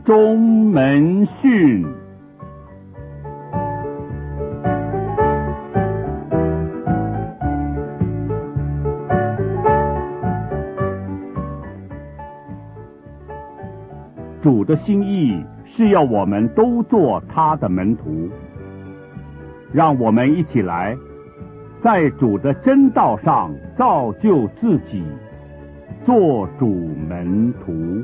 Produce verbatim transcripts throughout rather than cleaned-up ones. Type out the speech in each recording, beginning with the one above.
中门训。主的心意是要我们都做他的门徒，让我们一起来在主的真道上造就自己，做主门徒。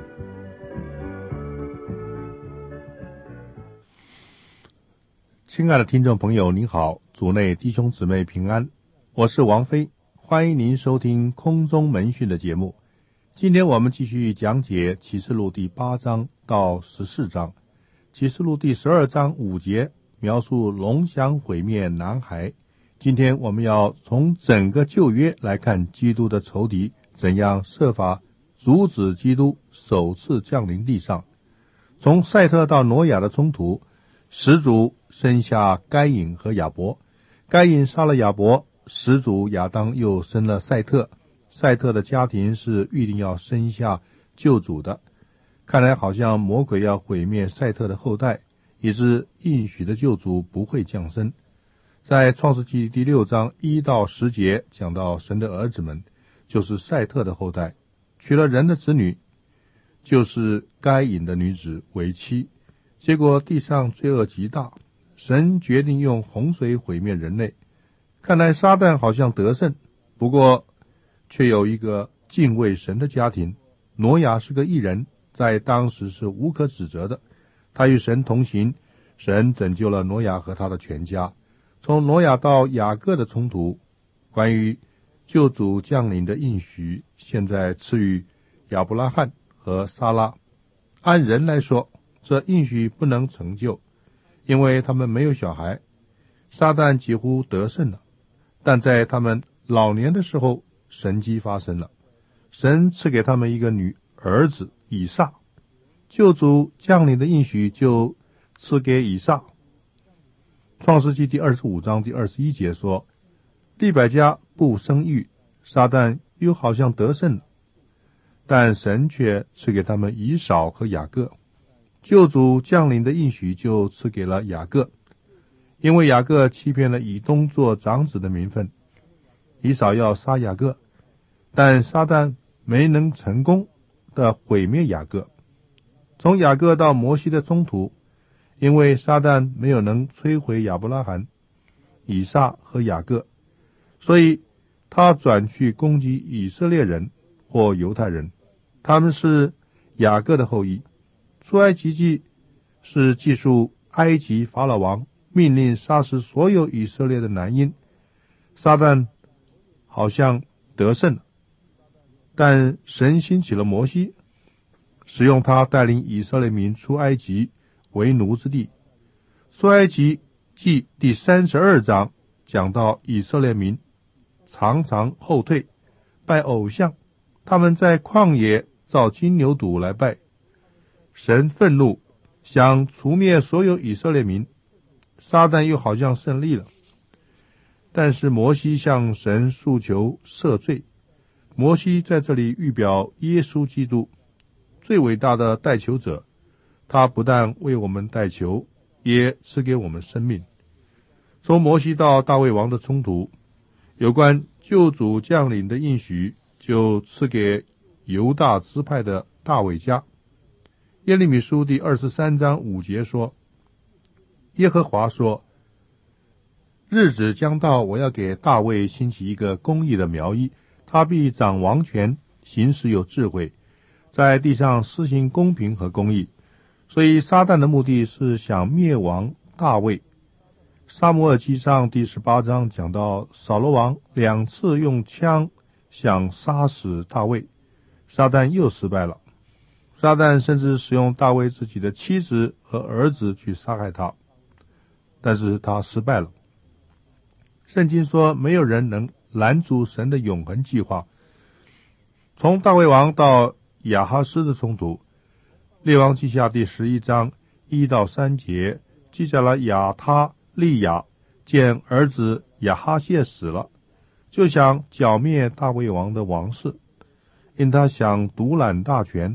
亲爱的听众朋友，您好，主内弟兄姊妹平安，我是王飞，欢迎您收听空中门训的节目。今天我们继续讲解启示录第八章到十四章。启示录第十二章五节描述龙想毁灭男孩。今天我们要从整个旧约来看基督的仇敌怎样设法阻止基督首次降临地上。从赛特到挪亚的冲突，始祖生下该隐和亚伯，该隐杀了亚伯，始祖亚当又生了赛特，赛特的家庭是预定要生下救主的。看来好像魔鬼要毁灭赛特的后代，以致应许的救主不会降生。在创世纪第六章一到十节讲到神的儿子们就是赛特的后代，娶了人的子女，就是该隐的女子为妻。结果地上罪恶极大，神决定用洪水毁灭人类。看来撒旦好像得胜，不过却有一个敬畏神的家庭。挪亚是个义人，在当时是无可指责的，他与神同行，神拯救了挪亚和他的全家。从挪亚到雅各的冲突，关于救主降临的应许，现在赐予亚伯拉罕和撒拉。按人来说，这应许不能成就，因为他们没有小孩，撒旦几乎得胜了。但在他们老年的时候，神迹发生了，神赐给他们一个女儿子以撒，救主降临的应许就赐给以撒。创世纪第二十五章第二十一节说，利百加不生育，撒旦又好像得胜了，但神却赐给他们以扫和雅各。救主降临的应许就赐给了雅各，因为雅各欺骗了以东做长子的名分，以扫要杀雅各，但撒旦没能成功的毁灭雅各。从雅各到摩西的冲突，因为撒旦没有能摧毁亚伯拉罕、以撒和雅各，所以他转去攻击以色列人或犹太人，他们是雅各的后裔。出埃及记是记述埃及法老王命令杀死所有以色列的男婴，撒旦好像得胜了，但神兴起了摩西，使用他带领以色列民出埃及为奴之地。出埃及记第三十二章讲到以色列民常常后退，拜偶像，他们在旷野造金牛犊来拜。神愤怒，想除灭所有以色列民，撒旦又好像胜利了。但是摩西向神诉求赦罪，摩西在这里预表耶稣基督，最伟大的代求者，他不但为我们代求，也赐给我们生命。从摩西到大卫王的冲突，有关救主降临的应许就赐给犹大支派的大卫家。耶利米书第二十三章五节说，耶和华说，日子将到，我要给大卫兴起一个公义的苗裔，他必掌王权，行事有智慧，在地上施行公平和公义。所以撒旦的目的是想灭亡大卫。撒母耳记上第十八章讲到扫罗王两次用枪想杀死大卫，撒旦又失败了。撒旦甚至使用大卫自己的妻子和儿子去杀害他，但是他失败了。圣经说，没有人能拦阻神的永恒计划。从大卫王到亚哈斯的冲突，列王记下第十一章一到三节记载了亚他利亚见儿子亚哈谢死了，就想剿灭大卫王的王室，因他想独揽大权，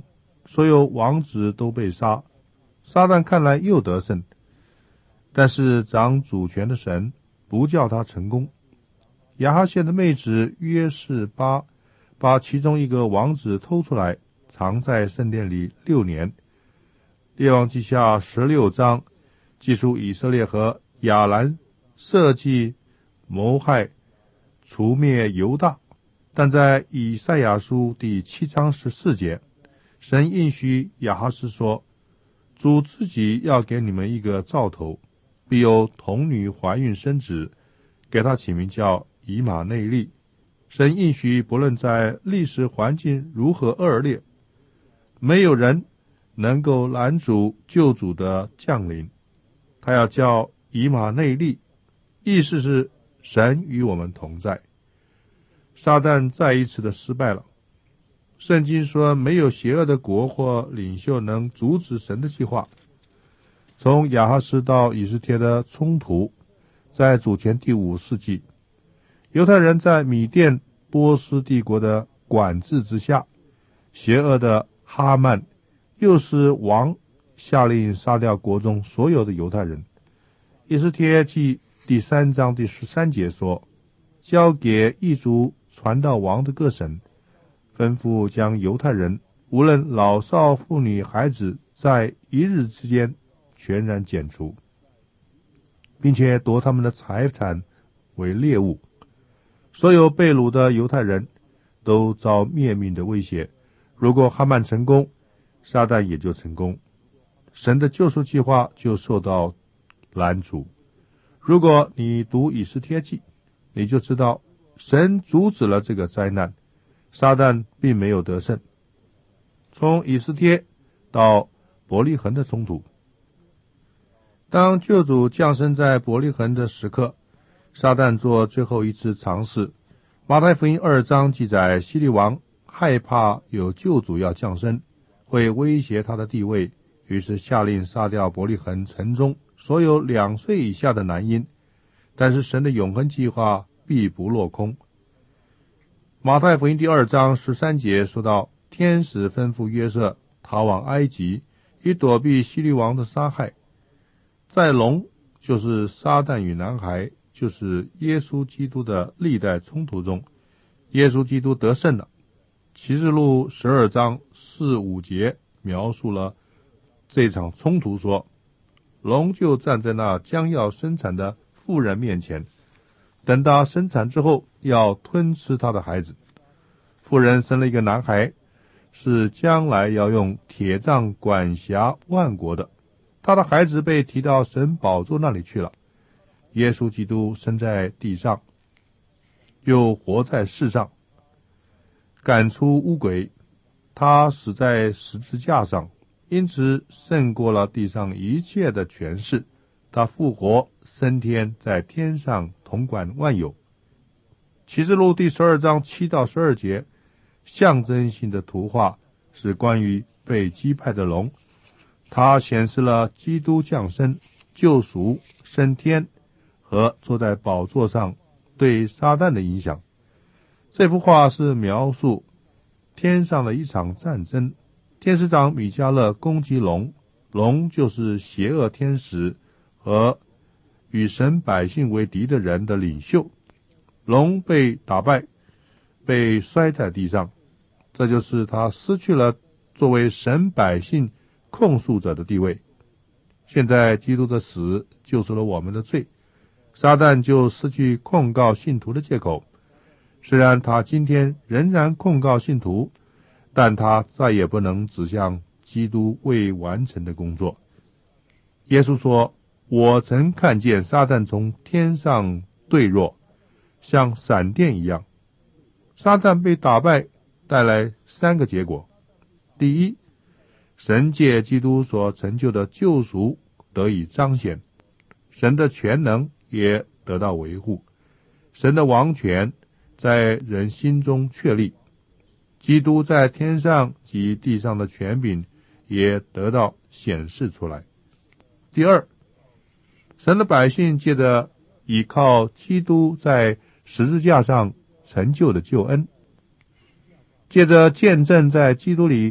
所有王子都被杀，撒旦看来又得胜，但是掌主权的神不叫他成功。亚哈谢的妹子约示巴把其中一个王子偷出来，藏在圣殿里六年。列王记下十六章记述以色列和亚兰设计谋害除灭犹大，但在以赛亚书第七章十四节，神应许亚哈斯说，主自己要给你们一个兆头，必有童女怀孕生子，给他起名叫以马内利。神应许不论在历史环境如何恶劣，没有人能够拦阻救主的降临。他要叫以马内利，意思是神与我们同在。撒旦再一次的失败了。圣经说，没有邪恶的国或领袖能阻止神的计划。从亚哈斯到以斯帖的冲突，在主前第五世纪，犹太人在米甸波斯帝国的管制之下，邪恶的哈曼又是王，下令杀掉国中所有的犹太人。以斯帖记第三章第十三节说，交给异族传道王的各省，吩咐将犹太人无论老少妇女孩子，在一日之间全然剪除，并且夺他们的财产为猎物。所有被掳的犹太人都遭灭命的威胁。如果哈曼成功，撒旦也就成功，神的救赎计划就受到拦阻。如果你读以斯帖记，你就知道神阻止了这个灾难，撒旦并没有得胜。从以斯帖到伯利恒的冲突，当救主降生在伯利恒的时刻，撒旦做最后一次尝试。马太福音二章记载，希律王害怕有救主要降生，会威胁他的地位，于是下令杀掉伯利恒城中所有两岁以下的男婴。但是神的永恒计划必不落空。马太福音第二章十三节说到，天使吩咐约瑟逃往埃及，以躲避希律王的杀害。在龙，就是撒旦与男孩，就是耶稣基督的历代冲突中，耶稣基督得胜了。启示录十二章四五节描述了这场冲突，说龙就站在那将要生产的妇人面前，等到生产之后要吞吃他的孩子。妇人生了一个男孩，是将来要用铁杖管辖万国的。他的孩子被提到神宝座那里去了。耶稣基督生在地上，又活在世上，赶出污鬼，他死在十字架上，因此胜过了地上一切的权势。他复活升天，在天上统管万有。启示录第十二章七到十二节，象征性的图画是关于被击败的龙，它显示了基督降生、救赎、升天和坐在宝座上对撒旦的影响。这幅画是描述天上的一场战争，天使长米迦勒攻击龙，龙就是邪恶天使和与神百姓为敌的人的领袖。龙被打败，被摔在地上，这就是他失去了作为神百姓控诉者的地位。现在基督的死救赎了我们的罪，撒旦就失去控告信徒的借口。虽然他今天仍然控告信徒，但他再也不能指向基督未完成的工作。耶稣说，我曾看见撒旦从天上坠落，像闪电一样。撒旦被打败带来三个结果。第一，神借基督所成就的救赎得以彰显，神的全能也得到维护，神的王权在人心中确立，基督在天上及地上的权柄也得到显示出来。第二，神的百姓借着倚靠基督在十字架上成就的救恩，借着见证在基督里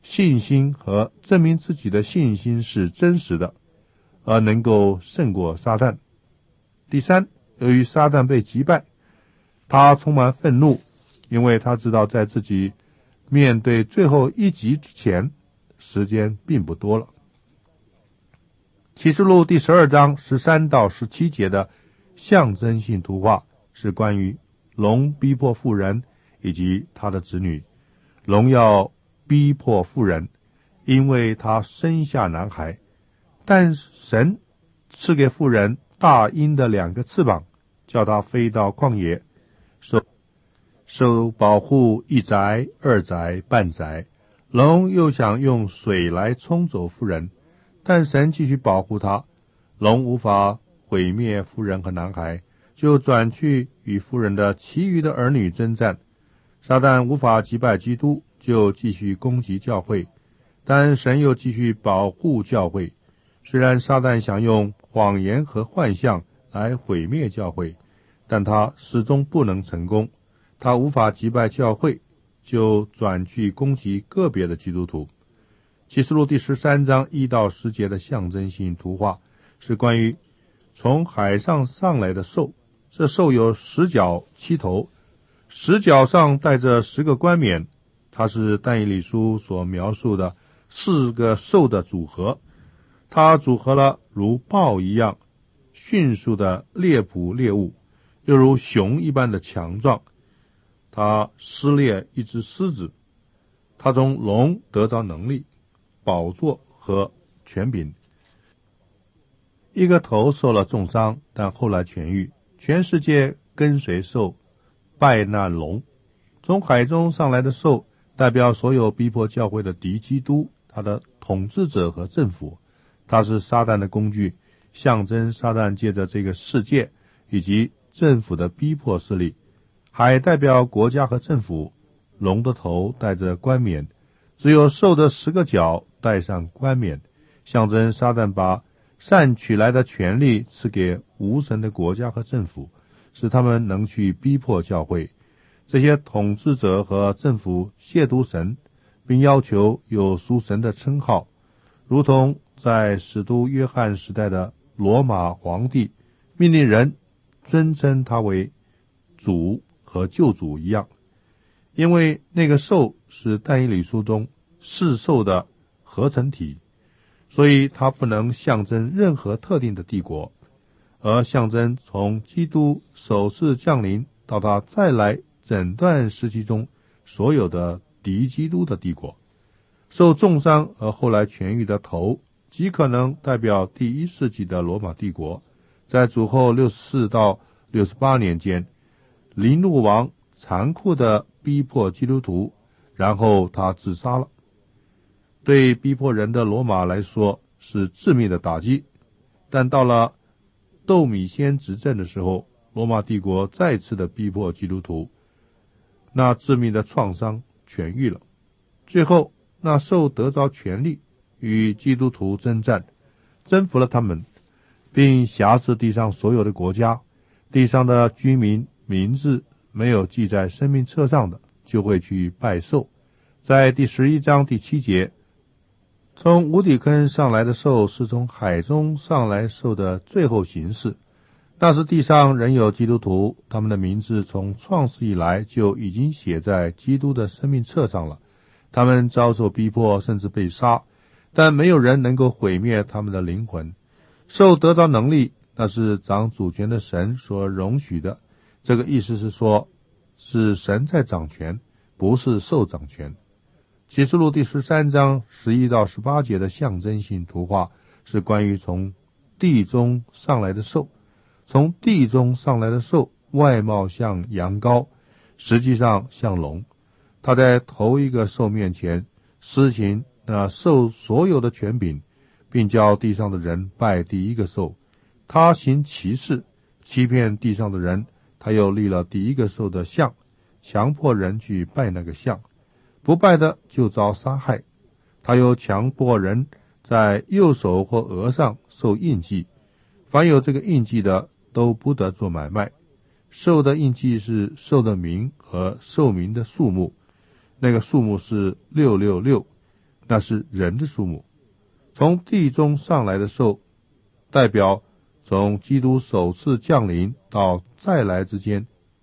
信心和证明自己的信心是真实的，而能够胜过撒旦。第三，由于撒旦被击败，他充满愤怒，因为他知道在自己面对最后一击之前，时间并不多了。启示录第十二章十三到十七节的象征性图画是关于龙逼迫妇人以及他的子女。龙要逼迫妇人，因为他生下男孩，但神赐给妇人大鹰的两个翅膀，叫他飞到旷野，受受保护一载、二载、半载。龙又想用水来冲走妇人，但神继续保护他，龙无法毁灭妇人和男孩，就转去与妇人的其余的儿女征战。撒旦无法击败基督，就继续攻击教会，但神又继续保护教会。虽然撒旦想用谎言和幻象来毁灭教会，但他始终不能成功。他无法击败教会，就转去攻击个别的基督徒。启示录第十三章一到十节的象征性图画是关于从海上上来的兽，这兽有十角七头，十角上带着十个冠冕，它是但以理书所描述的四个兽的组合。它组合了如豹一样迅速的猎捕猎物，又如熊一般的强壮。它撕裂一只狮子，它从龙得着能力、宝座和权柄。一个头受了重伤，但后来痊愈。全世界跟随兽，拜那龙。从海中上来的兽代表所有逼迫教会的敌基督，他的统治者和政府。他是撒旦的工具，象征撒旦借着这个世界以及政府的逼迫势力。海代表国家和政府，龙的头带着冠冕，只有兽的十个角带上冠冕，象征撒旦把善取来的权力赐给无神的国家和政府，使他们能去逼迫教会。这些统治者和政府亵渎神，并要求有属神的称号，如同在使徒约翰时代的罗马皇帝命令人尊称他为主和救主一样。因为那个兽是但以理书中四兽的合成体，所以它不能象征任何特定的帝国，而象征从基督首次降临到他再来整段时期中所有的敌基督的帝国。受重伤而后来痊愈的头极可能代表第一世纪的罗马帝国。在主后六十四到六十八年间，尼禄王残酷地逼迫基督徒，然后他自杀了。对逼迫人的罗马来说是致命的打击，但到了窦米先执政的时候，罗马帝国再次的逼迫基督徒，那致命的创伤痊愈了。最后那兽得着权力，与基督徒征战，征服了他们，并辖制地上所有的国家。地上的居民名字没有记在生命册上的，就会去拜兽。在第十一章第七节，从无底坑上来的兽是从海中上来兽的最后形式。那时地上仍有基督徒，他们的名字从创世以来就已经写在基督的生命册上了。他们遭受逼迫，甚至被杀，但没有人能够毁灭他们的灵魂。兽得着能力，那是掌主权的神所容许的。这个意思是说，是神在掌权，不是兽掌权。启示录第十三章十一到十八节的象征性图画是关于从地中上来的兽。从地中上来的兽外貌像羊羔，实际上像龙。他在头一个兽面前施行那兽所有的权柄，并叫地上的人拜第一个兽。他行奇事，欺骗地上的人。他又立了第一个兽的像，强迫人去拜那个像，不拜的就遭杀害。他又强迫人在右手或额上受印记，凡有这个印记的都不得做买卖。兽的印记是兽的名和兽名的数目，那个数目是六六六。 那是人的数目。从地中上来的兽，代表从基督首次降临到再来之间，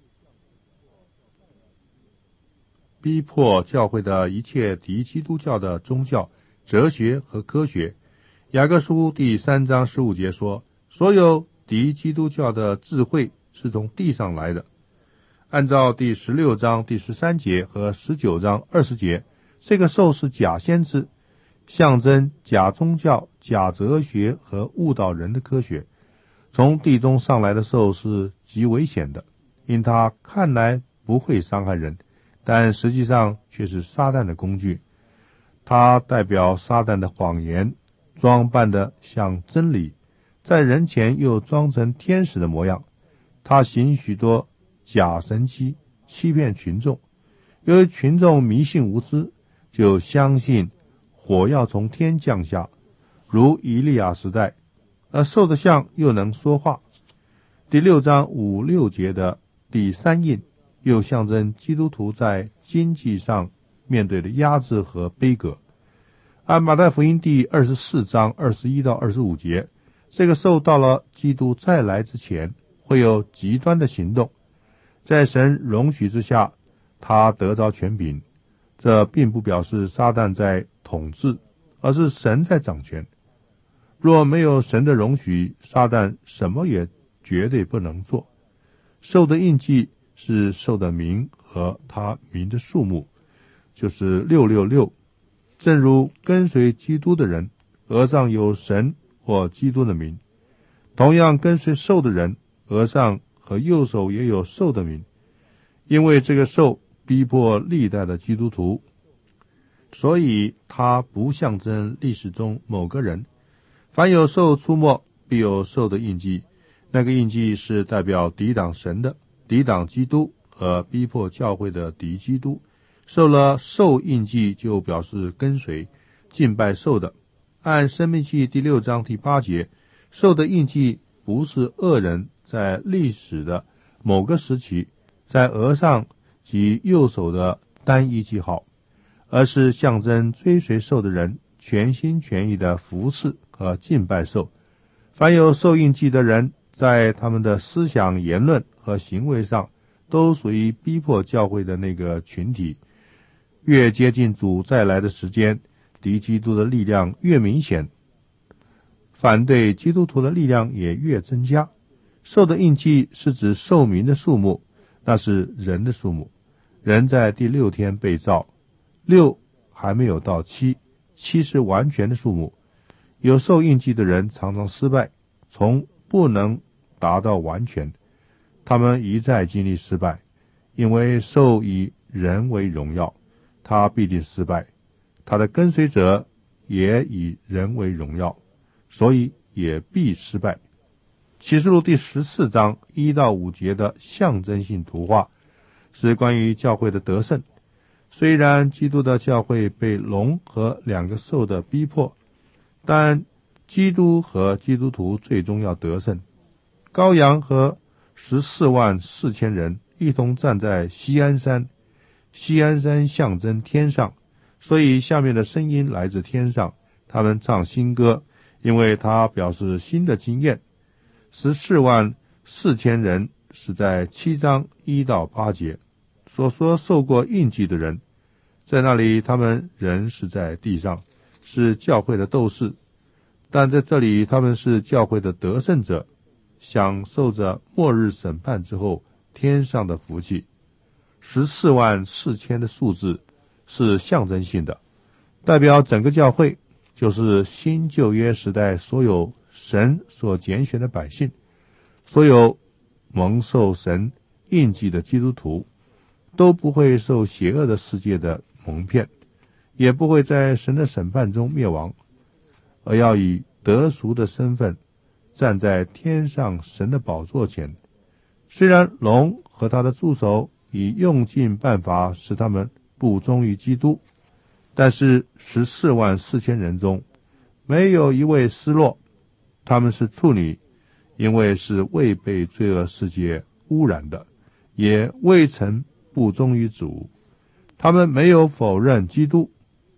逼迫教会的一切敌基督教的宗教、哲学和科学。雅各书第三章十五节说，所有敌基督教的智慧是从地上来的。按照第十六章第十三节和十九章二十节，这个兽是假先知，象征假宗教、假哲学和误导人的科学。从地中上来的兽是极危险的，因它看来不会伤害人，但实际上却是撒旦的工具。它代表撒旦的谎言，装扮的像真理，在人前又装成天使的模样。他行许多假神迹，欺骗群众。由于群众迷信无知，就相信火要从天降下，如以利亚时代，而兽的像又能说话。第六章五六节的第三印，又象征基督徒在经济上面对的压制和悲歌。按马太福音第二十四章二十一到二十五节，这个兽到了基督再来之前，会有极端的行动，在神容许之下，他得着权柄。这并不表示撒旦在统治，而是神在掌权。若没有神的容许，撒旦什么也绝对不能做。兽的印记是兽的名和他名的数目，就是六六六。正如跟随基督的人额上有神或基督的名，同样跟随兽的人额上和右手也有兽的名，因为这个兽逼迫历代的基督徒，所以它不象征历史中某个人。凡有兽出没，必有兽的印记，那个印记是代表抵挡神的、抵挡基督和逼迫教会的敌基督。受了兽印记就表示跟随敬拜兽的。按申命记第六章第八节，兽的印记不是恶人在历史的某个时期在额上及右手的单一记号，而是象征追随兽的人全心全意的服侍和敬拜兽。凡有兽印记的人，在他们的思想、言论和行为上都属于逼迫教会的那个群体。越接近主再来的时间，敌基督的力量越明显，反对基督徒的力量也越增加。兽的印记是指兽民的数目，那是人的数目。人在第六天被造，六还没有到七，七是完全的数目。有兽印记的人常常失败，从不能达到完全。他们一再经历失败，因为兽以人为荣耀，他必定失败。他的跟随者也以人为荣耀，所以也必失败。启示录第十四章一到五节的象征性图画是关于教会的得胜。虽然基督的教会被龙和两个兽的逼迫，但基督和基督徒最终要得胜。羔羊和十四万四千人一同站在锡安山，锡安山象征天上，所以下面的声音来自天上，他们唱新歌，因为它表示新的经验。十四万四千人是在七章一到八节所说受过印记的人，在那里他们人是在地上，是教会的斗士，但在这里他们是教会的得胜者，享受着末日审判之后天上的福气。十四万四千的数字是象征性的，代表整个教会，就是新旧约时代所有神所拣选的百姓，所有蒙受神印记的基督徒，都不会受邪恶的世界的蒙骗，也不会在神的审判中灭亡，而要以得赎的身份站在天上神的宝座前。虽然龙和他的助手已用尽办法使他们不忠于基督，但是十四万四千人中没有一位失落，他们是处女，因为是未被罪恶世界污染的，也未曾不忠于主。他们没有否认基督，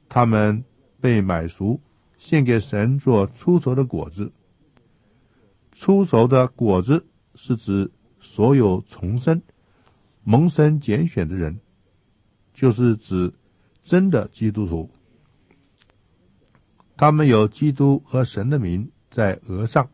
他们被买赎，献给神做初熟的果子。初熟的果子是指所有重生、蒙神拣选的人，就是指真的基督徒。他们有基督和神的名在额上。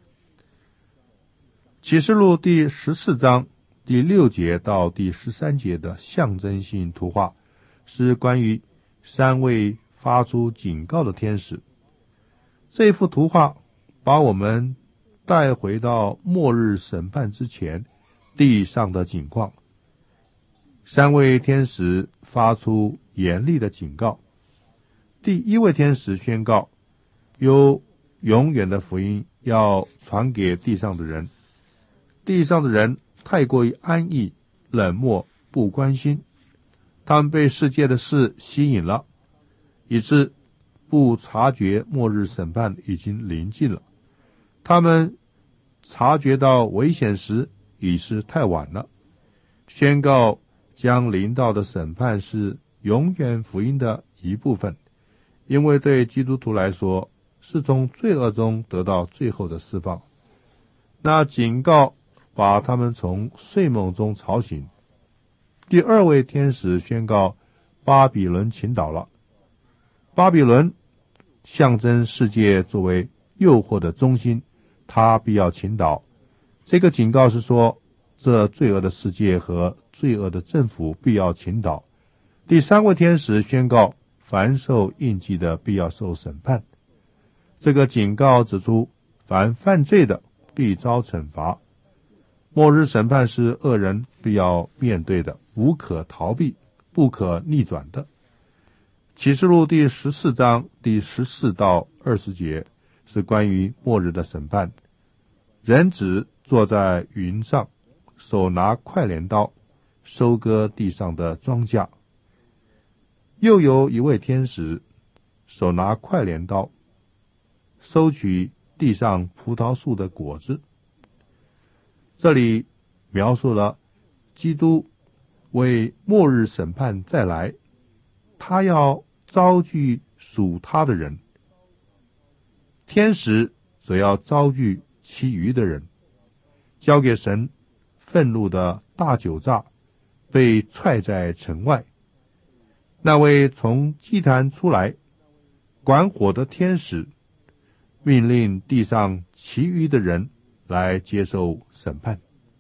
启示录第十四章第六节到第十三节的象征性图画，是关于三位发出警告的天使。这幅图画把我们带回到末日审判之前地上的景况。三位天使发出严厉的警告。第一位天使宣告，有永远的福音要传给地上的人。地上的人太过于安逸、冷漠、不关心，他们被世界的事吸引了，以致不察觉末日审判已经临近了。他们察觉到危险时已是太晚了。宣告将临到的审判是永远福音的一部分，因为对基督徒来说，是从罪恶中得到最后的释放。那警告把他们从睡梦中吵醒。第二位天使宣告，巴比伦倾倒了。巴比伦象征世界作为诱惑的中心，它必要倾倒。这个警告是说，这罪恶的世界和罪恶的政府必要倾倒。第三位天使宣告，凡受印记的必要受审判。这个警告指出，凡犯罪的必遭惩罚。末日审判是恶人必要面对的，无可逃避、不可逆转的。启示录第十四章第十四到二十节是关于末日的审判。人子坐在云上，手拿快镰刀，收割地上的庄稼。又有一位天使，手拿快镰刀，收取地上葡萄树的果子。这里描述了基督为末日审判再来，他要招聚属他的人，天使则要招聚其余的人，交给神愤怒的大酒榨，被踹在城外。那位从祭坛出来管火的天使，命令地上其余的人来接受审判。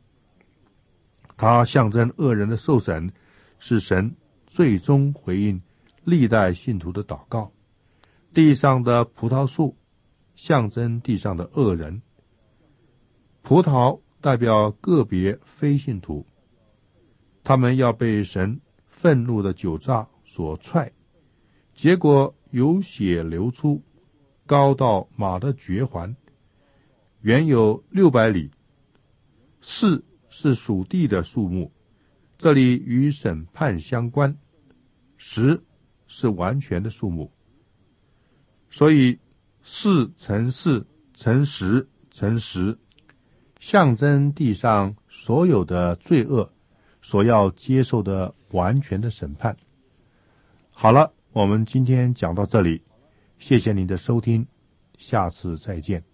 它象征恶人的受审，是神最终回应历代信徒的祷告。地上的葡萄树象征地上的恶人，葡萄代表个别非信徒，他们要被神愤怒的酒榨所踹，结果有血流出，高到马的绝环，原有六百里。四是属地的数目，这里与审判相关。十是完全的数目，所以四乘四乘十乘十，象征地上所有的罪恶所要接受的完全的审判。好了，我们今天讲到这里，谢谢您的收听，下次再见。